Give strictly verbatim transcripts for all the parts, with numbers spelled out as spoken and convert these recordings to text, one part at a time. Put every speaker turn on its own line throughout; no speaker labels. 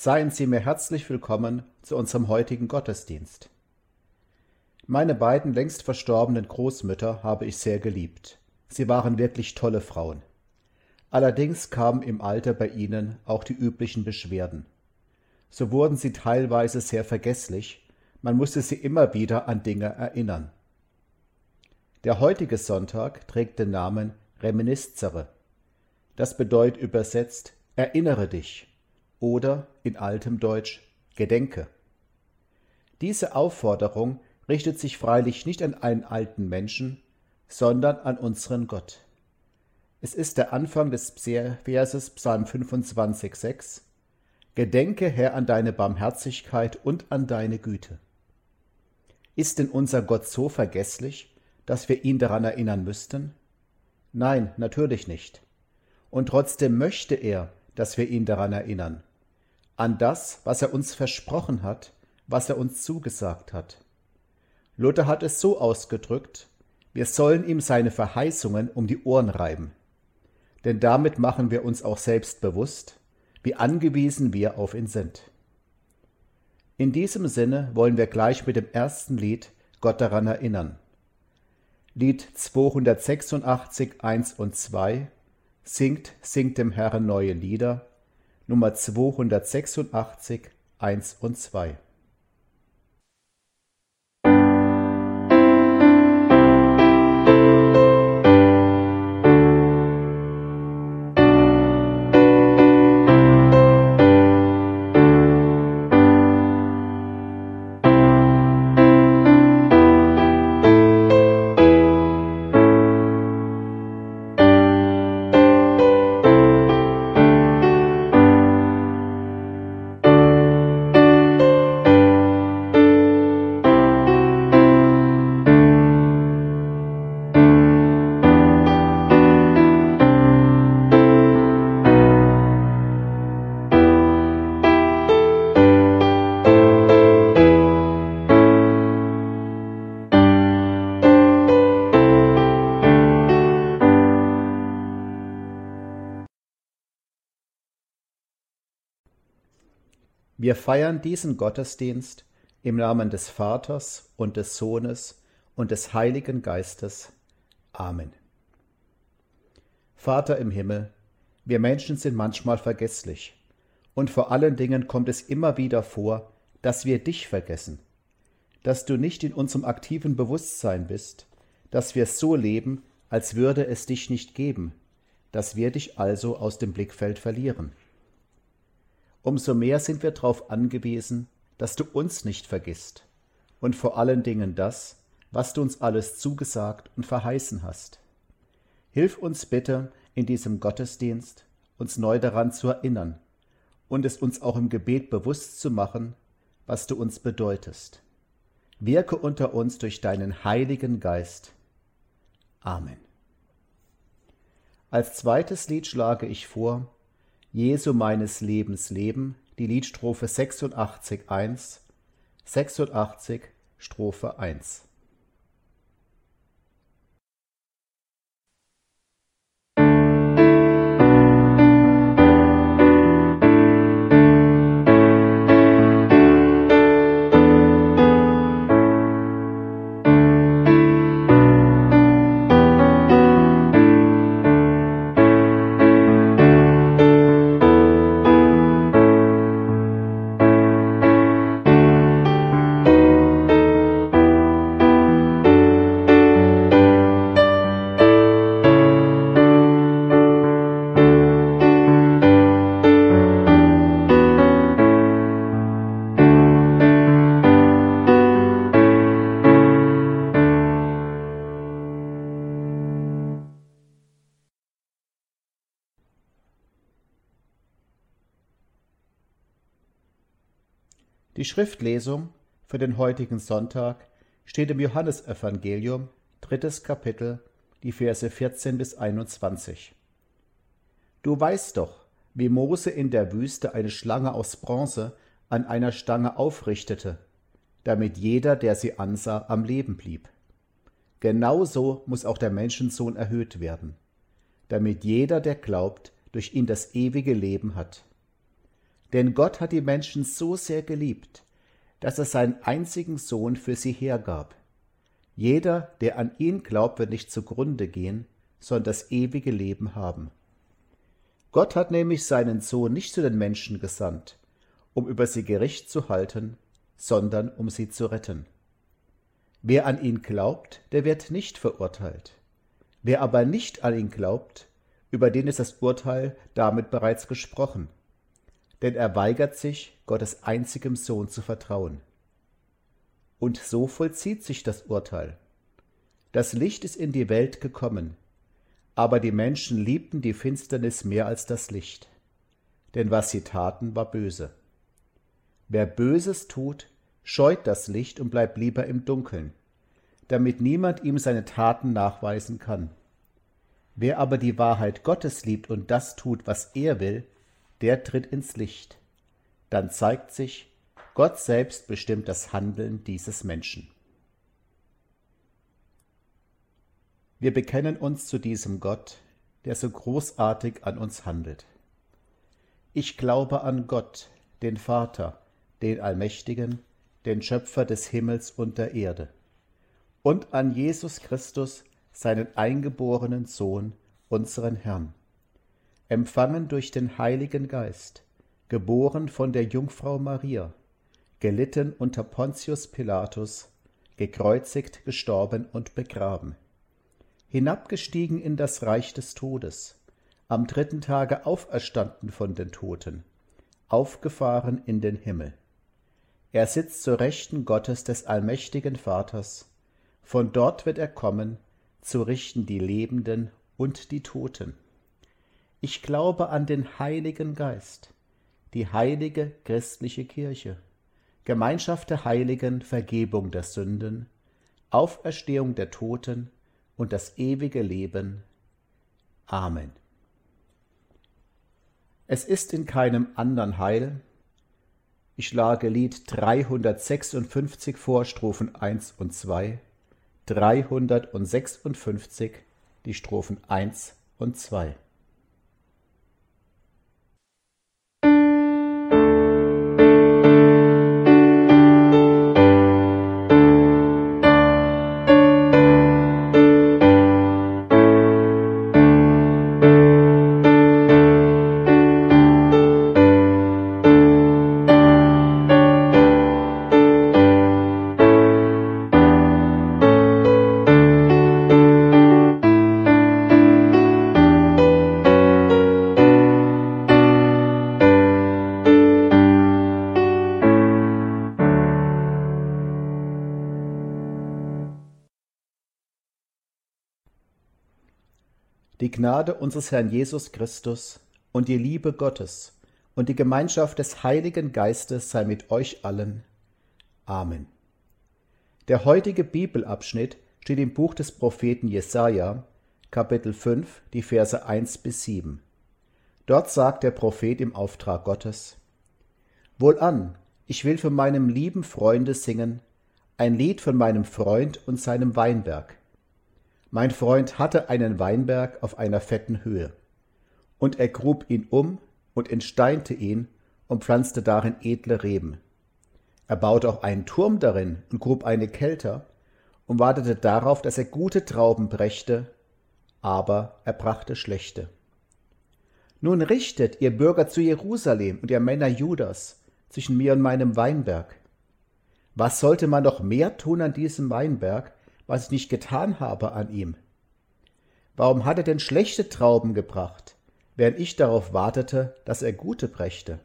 Seien Sie mir herzlich willkommen zu unserem heutigen Gottesdienst. Meine beiden längst verstorbenen Großmütter habe ich sehr geliebt. Sie waren wirklich tolle Frauen. Allerdings kamen im Alter bei ihnen auch die üblichen Beschwerden. So wurden sie teilweise sehr vergesslich, man musste sie immer wieder an Dinge erinnern. Der heutige Sonntag trägt den Namen Reminiscere. Das bedeutet übersetzt Erinnere dich oder in altem Deutsch Gedenke. Diese Aufforderung richtet sich freilich nicht an einen alten Menschen, sondern an unseren Gott. Es ist der Anfang des Verses Psalm fünfundzwanzig, sechs. Gedenke, Herr, an deine Barmherzigkeit und an deine Güte. Ist denn unser Gott so vergesslich, dass wir ihn daran erinnern müssten? Nein, natürlich nicht. Und trotzdem möchte er, dass wir ihn daran erinnern. An das, was er uns versprochen hat, was er uns zugesagt hat. Luther hat es so ausgedrückt, wir sollen ihm seine Verheißungen um die Ohren reiben. Denn damit machen wir uns auch selbst bewusst, wie angewiesen wir auf ihn sind. In diesem Sinne wollen wir gleich mit dem ersten Lied Gott daran erinnern. Lied zweihundertsechsundachtzig, eins und zwei, Singt, singt dem Herrn neue Lieder, Nummer zweihundertsechsundachtzig, eins und zwei. Wir feiern diesen Gottesdienst im Namen des Vaters und des Sohnes und des Heiligen Geistes. Amen. Vater im Himmel, wir Menschen sind manchmal vergesslich und vor allen Dingen kommt es immer wieder vor, dass wir dich vergessen, dass du nicht in unserem aktiven Bewusstsein bist, dass wir so leben, als würde es dich nicht geben, dass wir dich also aus dem Blickfeld verlieren. Umso mehr sind wir darauf angewiesen, dass du uns nicht vergisst und vor allen Dingen das, was du uns alles zugesagt und verheißen hast. Hilf uns bitte in diesem Gottesdienst, uns neu daran zu erinnern und es uns auch im Gebet bewusst zu machen, was du uns bedeutest. Wirke unter uns durch deinen Heiligen Geist. Amen. Als zweites Lied schlage ich vor, Jesu meines Lebens Leben, die Liedstrophe sechsundachtzig, eins, sechsundachtzig, Strophe eins. Die Schriftlesung für den heutigen Sonntag steht im Johannesevangelium, drittes Kapitel, die Verse vierzehn bis einundzwanzig. Du weißt doch, wie Mose in der Wüste eine Schlange aus Bronze an einer Stange aufrichtete, damit jeder, der sie ansah, am Leben blieb. Genauso muss auch der Menschensohn erhöht werden, damit jeder, der glaubt, durch ihn das ewige Leben hat. Denn Gott hat die Menschen so sehr geliebt, dass er seinen einzigen Sohn für sie hergab. Jeder, der an ihn glaubt, wird nicht zugrunde gehen, sondern das ewige Leben haben. Gott hat nämlich seinen Sohn nicht zu den Menschen gesandt, um über sie Gericht zu halten, sondern um sie zu retten. Wer an ihn glaubt, der wird nicht verurteilt. Wer aber nicht an ihn glaubt, über den ist das Urteil damit bereits gesprochen. Denn er weigert sich, Gottes einzigem Sohn zu vertrauen. Und so vollzieht sich das Urteil. Das Licht ist in die Welt gekommen, aber die Menschen liebten die Finsternis mehr als das Licht, denn was sie taten, war böse. Wer Böses tut, scheut das Licht und bleibt lieber im Dunkeln, damit niemand ihm seine Taten nachweisen kann. Wer aber die Wahrheit Gottes liebt und das tut, was er will, der tritt ins Licht. Dann zeigt sich, Gott selbst bestimmt das Handeln dieses Menschen. Wir bekennen uns zu diesem Gott, der so großartig an uns handelt. Ich glaube an Gott, den Vater, den Allmächtigen, den Schöpfer des Himmels und der Erde, und an Jesus Christus, seinen eingeborenen Sohn, unseren Herrn, empfangen durch den Heiligen Geist, geboren von der Jungfrau Maria, gelitten unter Pontius Pilatus, gekreuzigt, gestorben und begraben, hinabgestiegen in das Reich des Todes, am dritten Tage auferstanden von den Toten, aufgefahren in den Himmel. Er sitzt zur Rechten Gottes des allmächtigen Vaters, von dort wird er kommen, zu richten die Lebenden und die Toten. Ich glaube an den Heiligen Geist, die heilige christliche Kirche, Gemeinschaft der Heiligen, Vergebung der Sünden, Auferstehung der Toten und das ewige Leben. Amen. Es ist in keinem anderen Heil. Ich schlage Lied dreihundertsechsundfünfzig vor, Strophen eins und zwei, dreihundertsechsundfünfzig, die Strophen eins und zwei. Die Gnade unseres Herrn Jesus Christus und die Liebe Gottes und die Gemeinschaft des Heiligen Geistes sei mit euch allen. Amen. Der heutige Bibelabschnitt steht im Buch des Propheten Jesaja, Kapitel fünf, die Verse eins bis sieben. Dort sagt der Prophet im Auftrag Gottes: Wohlan, ich will von meinem lieben Freunde singen, ein Lied von meinem Freund und seinem Weinberg. Mein Freund hatte einen Weinberg auf einer fetten Höhe, und er grub ihn um und entsteinte ihn und pflanzte darin edle Reben. Er baute auch einen Turm darin und grub eine Kelter und wartete darauf, dass er gute Trauben brächte, aber er brachte schlechte. Nun richtet, ihr Bürger zu Jerusalem und ihr Männer Judas, zwischen mir und meinem Weinberg. Was sollte man noch mehr tun an diesem Weinberg, was ich nicht getan habe an ihm? Warum hat er denn schlechte Trauben gebracht, während ich darauf wartete, dass er gute brächte?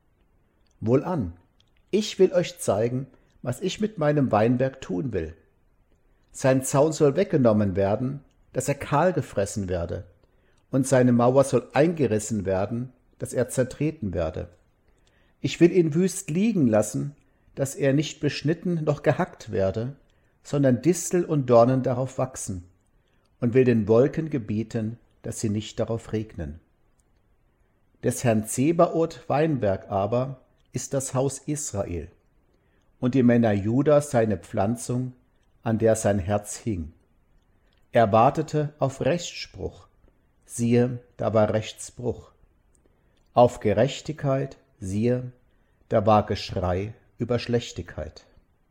Wohlan, ich will euch zeigen, was ich mit meinem Weinberg tun will. Sein Zaun soll weggenommen werden, dass er kahl gefressen werde, und seine Mauer soll eingerissen werden, dass er zertreten werde. Ich will ihn wüst liegen lassen, dass er nicht beschnitten noch gehackt werde, sondern Distel und Dornen darauf wachsen, und will den Wolken gebieten, dass sie nicht darauf regnen. Des Herrn Zebaoth Weinberg aber ist das Haus Israel, und die Männer Juda seine Pflanzung, an der sein Herz hing. Er wartete auf Rechtsspruch, siehe, da war Rechtsbruch. Auf Gerechtigkeit, siehe, da war Geschrei über Schlechtigkeit.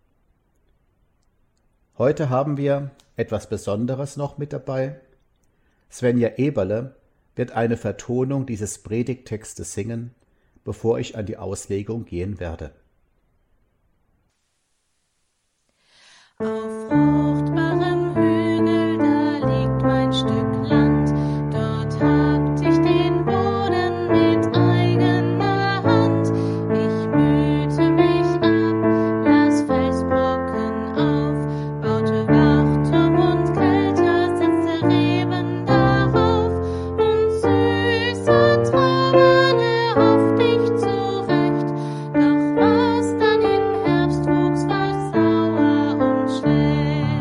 Heute haben wir etwas Besonderes noch mit dabei. Svenja Eberle wird eine Vertonung dieses Predigttextes singen, bevor ich an die Auslegung gehen werde.
Auf fruchtbarem Hügel, da liegt mein Stück Land, dort habt ich den Boden mit eigener Hand. Ich mühte mich ab, las Felsbrocken auf, baute Wachturm und Kelter, setzte Reben darauf, und süße Trauben erhoffte ich zurecht, doch was dann im Herbst wuchs, war sauer und schlecht.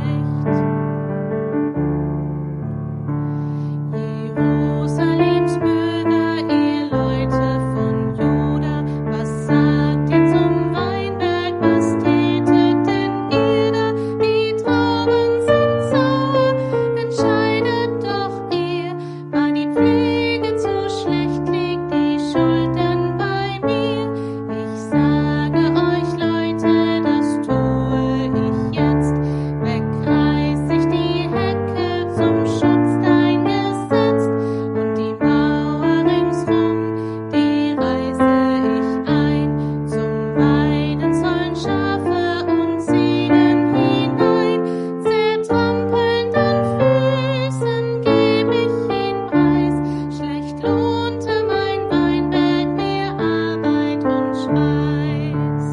Jerusalems Bürger, ihr Leute von Juda, was sagt ihr zum Weinberg, was tätet denn ihr da? Die Trauben sind sauer, entscheidet doch ihr, war die Pflege zu schlecht, liegt die Schuld denn bei mir? Ich sage euch, Leute, das tue ich jetzt, wegreiß ich die Hecke zum Schutz dein gesetzt, und die Mauer ringsrum, die reiße ich ein, zum Weiden sollen Schafe und Ziegen hinein, zertrampelnd an Füßen geb ich ihn preis, schlecht lohnte mein Weinberg mir Arbeit und Schweiß.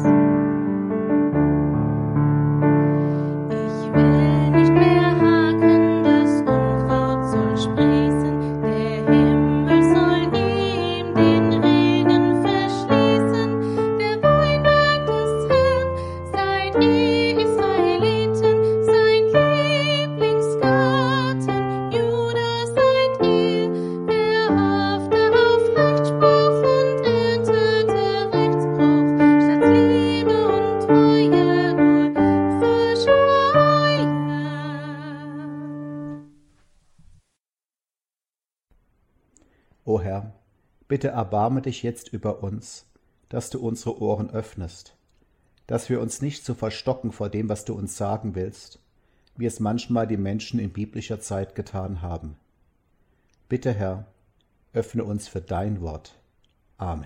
Ich will nicht mehr haken, das Unkraut soll sprießen, der Himmel soll ihm den Regen verschließen. Der Weinberg des Herrn, seid ihr Israeliten, sein Lieblingsgarten, Juda seid ihr, wer hoffte auf Rechtsspruch und erntete Rechtsbruch, statt Liebe und Treue nur Verschreie.
O Herr, bitte erbarme dich jetzt über uns, dass du unsere Ohren öffnest, dass wir uns nicht so verstocken vor dem, was du uns sagen willst, wie es manchmal die Menschen in biblischer Zeit getan haben. Bitte, Herr, öffne uns für dein Wort. Amen.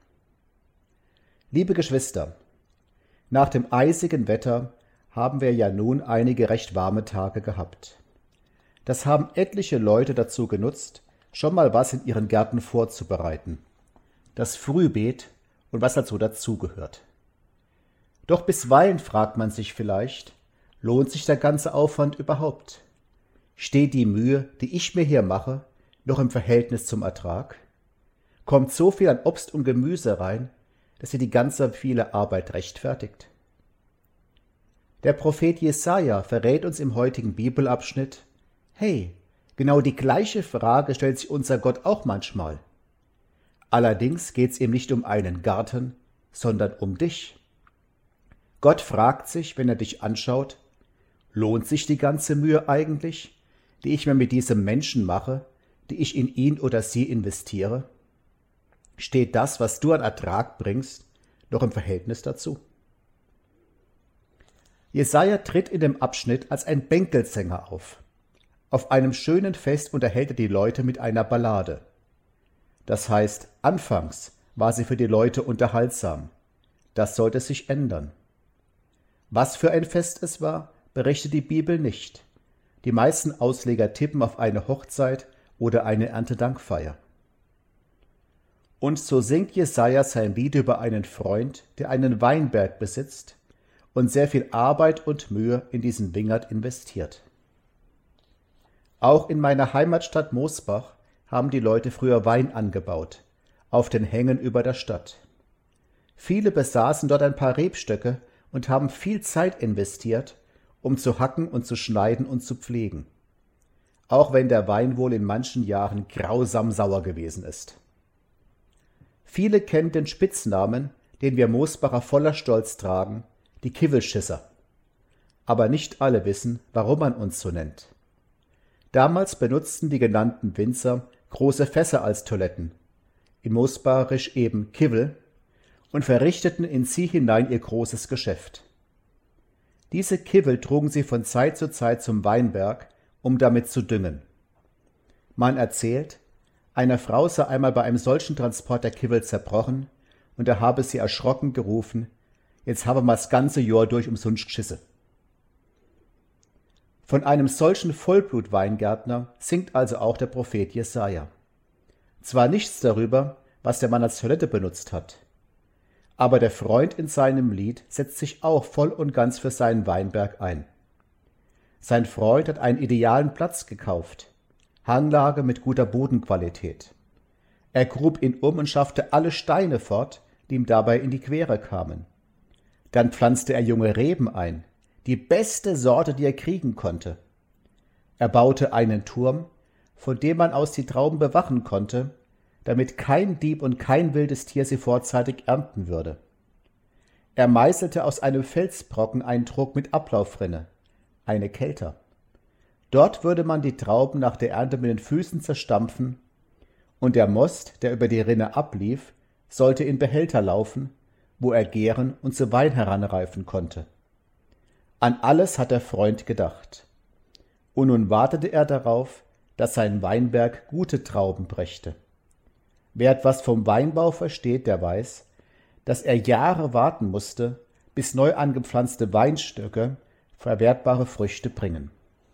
Liebe Geschwister, nach dem eisigen Wetter haben wir ja nun einige recht warme Tage gehabt. Das haben etliche Leute dazu genutzt, schon mal was in ihren Gärten vorzubereiten. Das Frühbeet und was dazu dazugehört. Doch bisweilen fragt man sich vielleicht, lohnt sich der ganze Aufwand überhaupt? Steht die Mühe, die ich mir hier mache, noch im Verhältnis zum Ertrag? Kommt so viel an Obst und Gemüse rein, dass sie die ganze viele Arbeit rechtfertigt? Der Prophet Jesaja verrät uns im heutigen Bibelabschnitt: Hey, genau die gleiche Frage stellt sich unser Gott auch manchmal. Allerdings geht es ihm nicht um einen Garten, sondern um dich. Gott fragt sich, wenn er dich anschaut: Lohnt sich die ganze Mühe eigentlich, die ich mir mit diesem Menschen mache, die ich in ihn oder sie investiere? Steht das, was du an Ertrag bringst, noch im Verhältnis dazu? Jesaja tritt in dem Abschnitt als ein Bänkelsänger auf. Auf einem schönen Fest unterhält er die Leute mit einer Ballade. Das heißt, anfangs war sie für die Leute unterhaltsam. Das sollte sich ändern. Was für ein Fest es war, berichtet die Bibel nicht. Die meisten Ausleger tippen auf eine Hochzeit oder eine Erntedankfeier. Und so singt Jesaja sein Lied über einen Freund, der einen Weinberg besitzt und sehr viel Arbeit und Mühe in diesen Wingert investiert. Auch in meiner Heimatstadt Mosbach haben die Leute früher Wein angebaut, auf den Hängen über der Stadt. Viele besaßen dort ein paar Rebstöcke und haben viel Zeit investiert, um zu hacken und zu schneiden und zu pflegen. Auch wenn der Wein wohl in manchen Jahren grausam sauer gewesen ist. Viele kennen den Spitznamen, den wir Mosbacher voller Stolz tragen, die Kivelschisser. Aber nicht alle wissen, warum man uns so nennt. Damals benutzten die genannten Winzer große Fässer als Toiletten, in Mosbacherisch eben Kivel, und verrichteten in sie hinein ihr großes Geschäft. Diese Kivel trugen sie von Zeit zu Zeit zum Weinberg, um damit zu düngen. Man erzählt, einer Frau sei einmal bei einem solchen Transport der Kivel zerbrochen, und er habe sie erschrocken gerufen, jetzt habe man das ganze Jahr durch umsonst geschisse. Von einem solchen Vollblut-Weingärtner singt also auch der Prophet Jesaja. Zwar nichts darüber, was der Mann als Toilette benutzt hat, aber der Freund in seinem Lied setzt sich auch voll und ganz für seinen Weinberg ein. Sein Freund hat einen idealen Platz gekauft, Hanglage mit guter Bodenqualität. Er grub ihn um und schaffte alle Steine fort, die ihm dabei in die Quere kamen. Dann pflanzte er junge Reben ein, die beste Sorte, die er kriegen konnte. Er baute einen Turm, von dem man aus die Trauben bewachen konnte, damit kein Dieb und kein wildes Tier sie vorzeitig ernten würde. Er meißelte aus einem Felsbrocken einen Trog mit Ablaufrinne, eine Kelter. Dort würde man die Trauben nach der Ernte mit den Füßen zerstampfen, und der Most, der über die Rinne ablief, sollte in Behälter laufen, wo er gären und zu Wein heranreifen konnte. An alles hat der Freund gedacht. Und nun wartete er darauf, dass sein Weinberg gute Trauben brächte. Wer etwas vom Weinbau versteht, der weiß, dass er Jahre warten musste, bis neu angepflanzte Weinstöcke verwertbare Früchte bringen.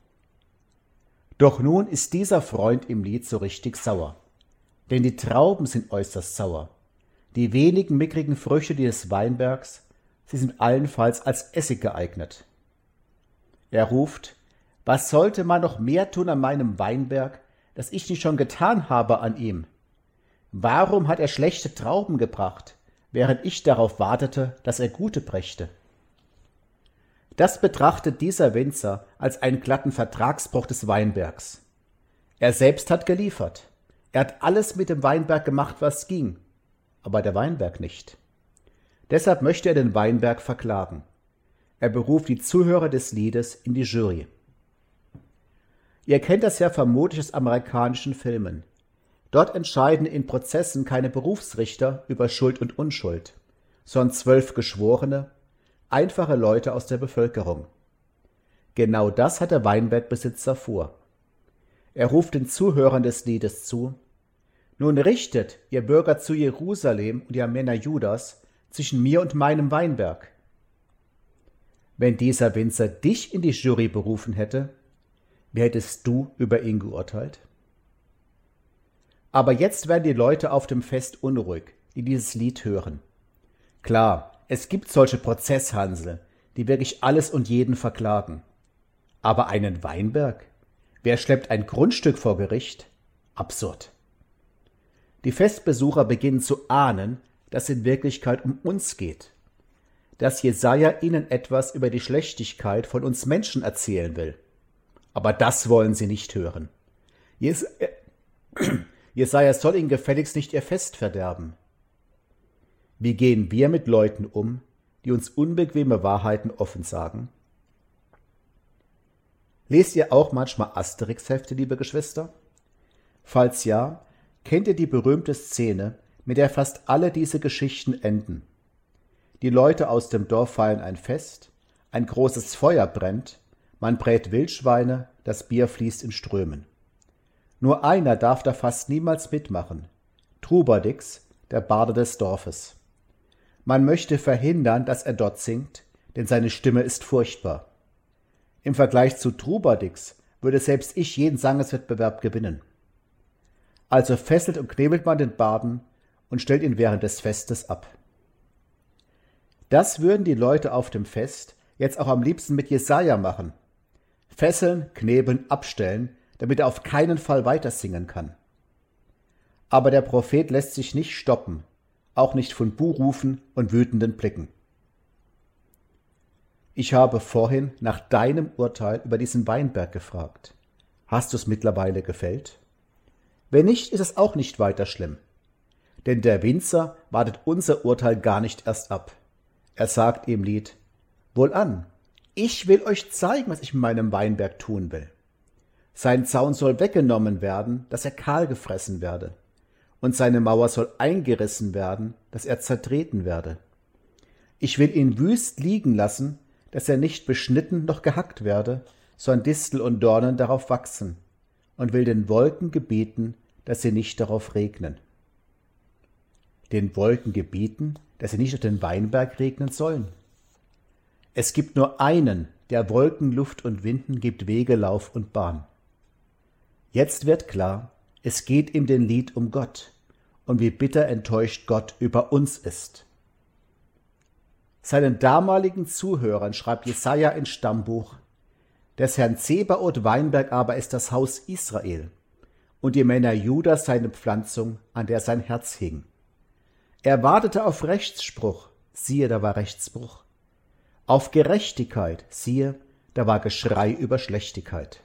Doch nun ist dieser Freund im Lied so richtig sauer. Denn die Trauben sind äußerst sauer. Die wenigen mickrigen Früchte dieses Weinbergs, sie sind allenfalls als Essig geeignet. Er ruft, was sollte man noch mehr tun an meinem Weinberg, das ich nicht schon getan habe an ihm? Warum hat er schlechte Trauben gebracht, während ich darauf wartete, dass er gute brächte? Das betrachtet dieser Winzer als einen glatten Vertragsbruch des Weinbergs. Er selbst hat geliefert. Er hat alles mit dem Weinberg gemacht, was ging, aber der Weinberg nicht. Deshalb möchte er den Weinberg verklagen. Er beruft die Zuhörer des Liedes in die Jury. Ihr kennt das ja vermutlich aus amerikanischen Filmen. Dort entscheiden in Prozessen keine Berufsrichter über Schuld und Unschuld, sondern zwölf Geschworene, einfache Leute aus der Bevölkerung. Genau das hat der Weinbergbesitzer vor. Er ruft den Zuhörern des Liedes zu: Nun richtet, ihr Bürger zu Jerusalem und ihr Männer Judas, zwischen mir und meinem Weinberg. Wenn dieser Winzer dich in die Jury berufen hätte, wie hättest du über ihn geurteilt? Aber jetzt werden die Leute auf dem Fest unruhig, die dieses Lied hören. Klar, es gibt solche Prozesshansel, die wirklich alles und jeden verklagen. Aber einen Weinberg? Wer schleppt ein Grundstück vor Gericht? Absurd. Die Festbesucher beginnen zu ahnen, dass es in Wirklichkeit um uns geht. Dass Jesaja ihnen etwas über die Schlechtigkeit von uns Menschen erzählen will. Aber das wollen sie nicht hören. Jes Jesaja soll ihnen gefälligst nicht ihr Fest verderben. Wie gehen wir mit Leuten um, die uns unbequeme Wahrheiten offen sagen? Lest ihr auch manchmal Asterix-Hefte, liebe Geschwister? Falls ja, kennt ihr die berühmte Szene, mit der fast alle diese Geschichten enden. Die Leute aus dem Dorf feiern ein Fest, ein großes Feuer brennt, man brät Wildschweine, das Bier fließt in Strömen. Nur einer darf da fast niemals mitmachen, Trubadix, der Barde des Dorfes. Man möchte verhindern, dass er dort singt, denn seine Stimme ist furchtbar. Im Vergleich zu Trubadix würde selbst ich jeden Sangeswettbewerb gewinnen. Also fesselt und knebelt man den Barden und stellt ihn während des Festes ab. Das würden die Leute auf dem Fest jetzt auch am liebsten mit Jesaja machen. Fesseln, knebeln, abstellen, damit er auf keinen Fall weiter singen kann. Aber der Prophet lässt sich nicht stoppen, auch nicht von Buhrufen und wütenden Blicken. Ich habe vorhin nach deinem Urteil über diesen Weinberg gefragt. Hast du es mittlerweile gefällt? Wenn nicht, ist es auch nicht weiter schlimm. Denn der Winzer wartet unser Urteil gar nicht erst ab. Er sagt im Lied: Wohlan, ich will euch zeigen, was ich mit meinem Weinberg tun will. Sein Zaun soll weggenommen werden, dass er kahl gefressen werde. und seine Mauer soll eingerissen werden, dass er zertreten werde. Ich will ihn wüst liegen lassen, dass er nicht beschnitten noch gehackt werde, sondern Distel und Dornen darauf wachsen, und will den Wolken gebieten, dass sie nicht darauf regnen. Den Wolken gebieten, dass sie nicht auf den Weinberg regnen sollen. Es gibt nur einen, der Wolken, Luft und Winden gibt Wege, Lauf und Bahn. Jetzt wird klar, es geht im den Lied um Gott und wie bitter enttäuscht Gott über uns ist. Seinen damaligen Zuhörern schreibt Jesaja ins Stammbuch: Des Herrn Zebaoth Weinberg aber ist das Haus Israel und die Männer Judas seine Pflanzung, an der sein Herz hing. Er wartete auf Rechtsspruch, siehe, da war Rechtsbruch. Auf Gerechtigkeit, siehe, da war Geschrei über Schlechtigkeit.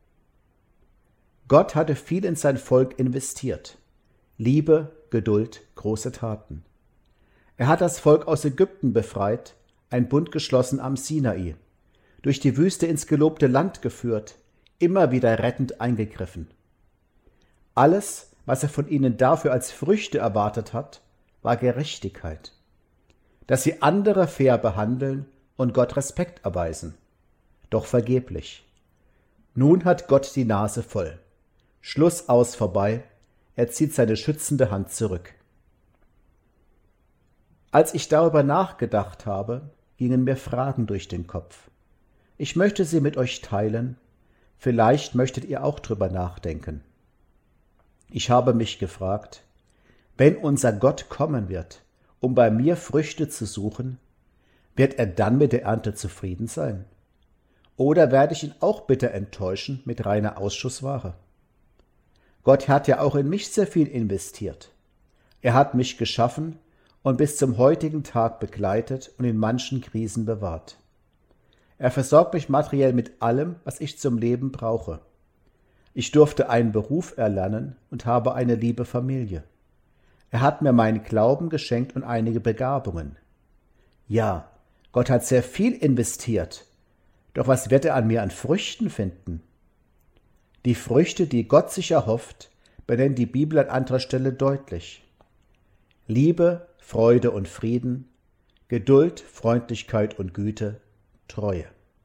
Gott hatte viel in sein Volk investiert. Liebe, Geduld, große Taten. Er hat das Volk aus Ägypten befreit, ein Bund geschlossen am Sinai, durch die Wüste ins gelobte Land geführt, immer wieder rettend eingegriffen. Alles, was er von ihnen dafür als Früchte erwartet hat, war Gerechtigkeit. Dass sie andere fair behandeln und Gott Respekt erweisen. Doch vergeblich. Nun hat Gott die Nase voll. Schluss aus vorbei, er zieht seine schützende Hand zurück. Als ich darüber nachgedacht habe, gingen mir Fragen durch den Kopf. Ich möchte sie mit euch teilen, vielleicht möchtet ihr auch drüber nachdenken. Ich habe mich gefragt, wenn unser Gott kommen wird, um bei mir Früchte zu suchen, wird er dann mit der Ernte zufrieden sein? Oder werde ich ihn auch bitter enttäuschen mit reiner Ausschussware? Gott hat ja auch in mich sehr viel investiert. Er hat mich geschaffen und bis zum heutigen Tag begleitet und in manchen Krisen bewahrt. Er versorgt mich materiell mit allem, was ich zum Leben brauche. Ich durfte einen Beruf erlernen und habe eine liebe Familie. Er hat mir meinen Glauben geschenkt und einige Begabungen. Ja, Gott hat sehr viel investiert. Doch was wird er an mir an Früchten finden? Die Früchte, die Gott sich erhofft, benennt die Bibel an anderer Stelle deutlich. Liebe, Freude und Frieden, Geduld, Freundlichkeit und Güte, Treue.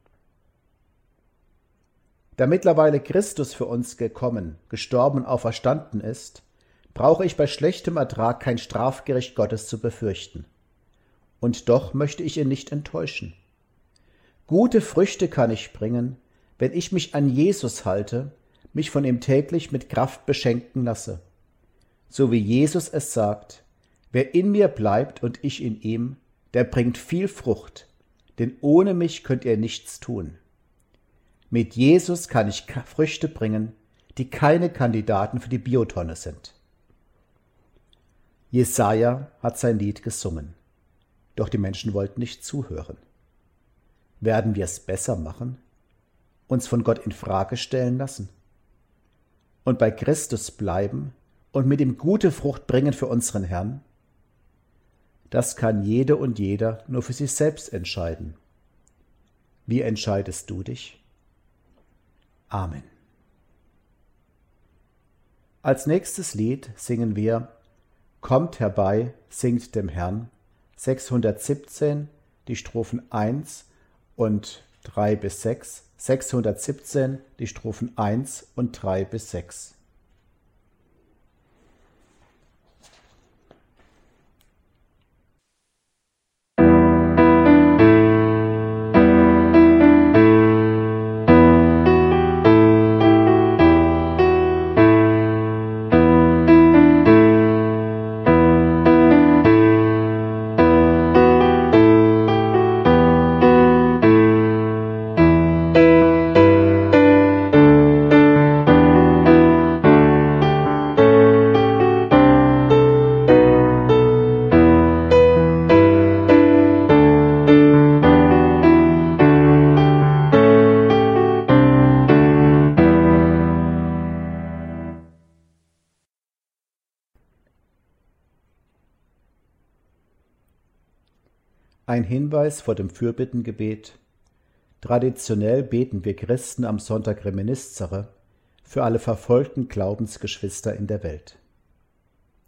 Da mittlerweile Christus für uns gekommen, gestorben und auferstanden ist, brauche ich bei schlechtem Ertrag kein Strafgericht Gottes zu befürchten. Und doch möchte ich ihn nicht enttäuschen. Gute Früchte kann ich bringen, wenn ich mich an Jesus halte, mich von ihm täglich mit Kraft beschenken lasse. So wie Jesus es sagt, wer in mir bleibt und ich in ihm, der bringt viel Frucht, denn ohne mich könnt ihr nichts tun. Mit Jesus kann ich Früchte bringen, die keine Kandidaten für die Biotonne sind. Jesaja hat sein Lied gesungen, doch die Menschen wollten nicht zuhören. Werden wir es besser machen? Uns von Gott in Frage stellen lassen? Und bei Christus bleiben und mit ihm gute Frucht bringen für unseren Herrn? Das kann jede und jeder nur für sich selbst entscheiden. Wie entscheidest du dich? Amen. Als nächstes Lied singen wir Kommt herbei, singt dem Herrn, sechshundertsiebzehn, die Strophen eins und drei bis sechs, sechshundertsiebzehn, die Strophen eins und drei bis sechs. Ein Hinweis vor dem Fürbittengebet. Traditionell beten wir Christen am Sonntag Reminiscere für alle verfolgten Glaubensgeschwister in der Welt.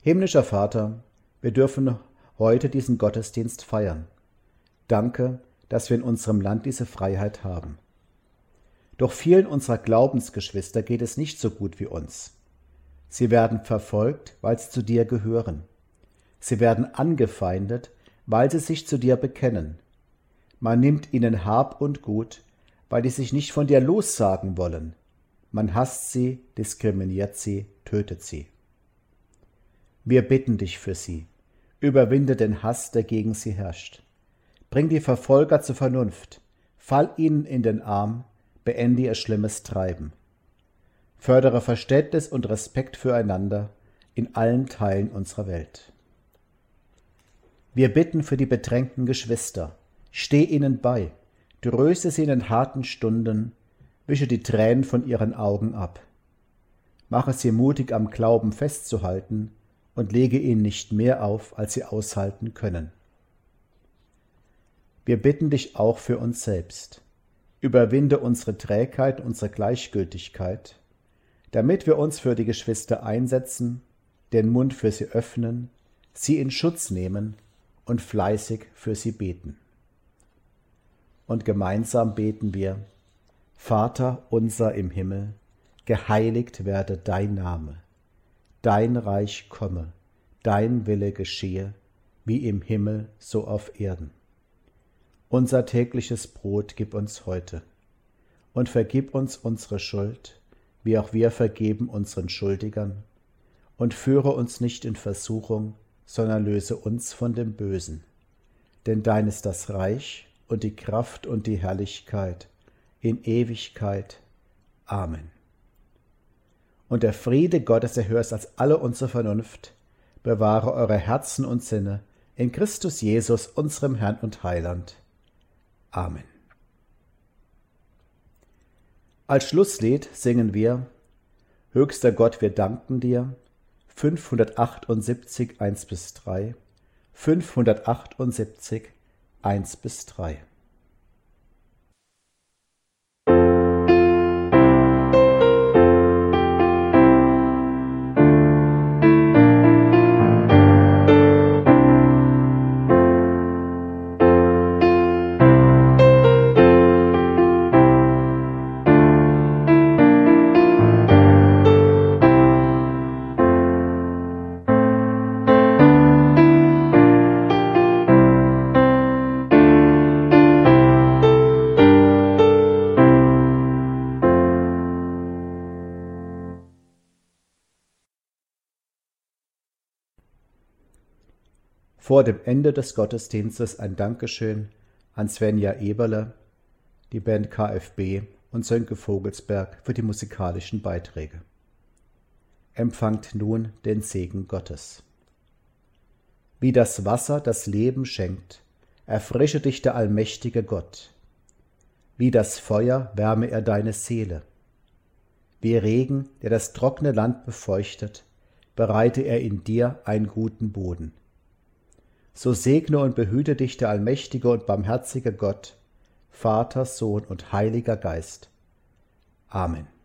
Himmlischer Vater, wir dürfen heute diesen Gottesdienst feiern. Danke, dass wir in unserem Land diese Freiheit haben. Doch vielen unserer Glaubensgeschwister geht es nicht so gut wie uns. Sie werden verfolgt, weil sie zu dir gehören. Sie werden angefeindet, weil sie sich zu dir bekennen. Man nimmt ihnen Hab und Gut, weil die sich nicht von dir lossagen wollen. Man hasst sie, diskriminiert sie, tötet sie. Wir bitten dich für sie. Überwinde den Hass, der gegen sie herrscht. Bring die Verfolger zur Vernunft. Fall ihnen in den Arm, beende ihr schlimmes Treiben. Fördere Verständnis und Respekt füreinander in allen Teilen unserer Welt. Wir bitten für die bedrängten Geschwister. Steh ihnen bei, tröste sie in den harten Stunden, wische die Tränen von ihren Augen ab. Mache sie mutig, am Glauben festzuhalten und lege ihnen nicht mehr auf, als sie aushalten können. Wir bitten dich auch für uns selbst. Überwinde unsere Trägheit, unsere Gleichgültigkeit, damit wir uns für die Geschwister einsetzen, den Mund für sie öffnen, sie in Schutz nehmen und fleißig für sie beten. Und gemeinsam beten wir: Vater unser im Himmel, geheiligt werde dein Name, dein Reich komme, dein Wille geschehe, wie im Himmel so auf Erden. Unser tägliches Brot gib uns heute und vergib uns unsere Schuld, wie auch wir vergeben unseren Schuldigern, und führe uns nicht in Versuchung, sondern löse uns von dem Bösen. Denn dein ist das Reich und die Kraft und die Herrlichkeit in Ewigkeit. Amen. Und der Friede Gottes, der höher ist als alle unsere Vernunft, bewahre eure Herzen und Sinne in Christus Jesus, unserem Herrn und Heiland. Amen. Als Schlusslied singen wir: Höchster Gott, wir danken dir, fünfhundertachtundsiebzig, eins bis drei, fünfhundertachtundsiebzig, eins bis drei. Vor dem Ende des Gottesdienstes ein Dankeschön an Svenja Eberle, die Band K F B und Sönke Vogelsberg für die musikalischen Beiträge. Empfangt nun den Segen Gottes. Wie das Wasser das Leben schenkt, erfrische dich der allmächtige Gott. Wie das Feuer wärme er deine Seele. Wie Regen, der das trockene Land befeuchtet, bereite er in dir einen guten Boden. So segne und behüte dich der allmächtige und barmherzige Gott, Vater, Sohn und Heiliger Geist. Amen.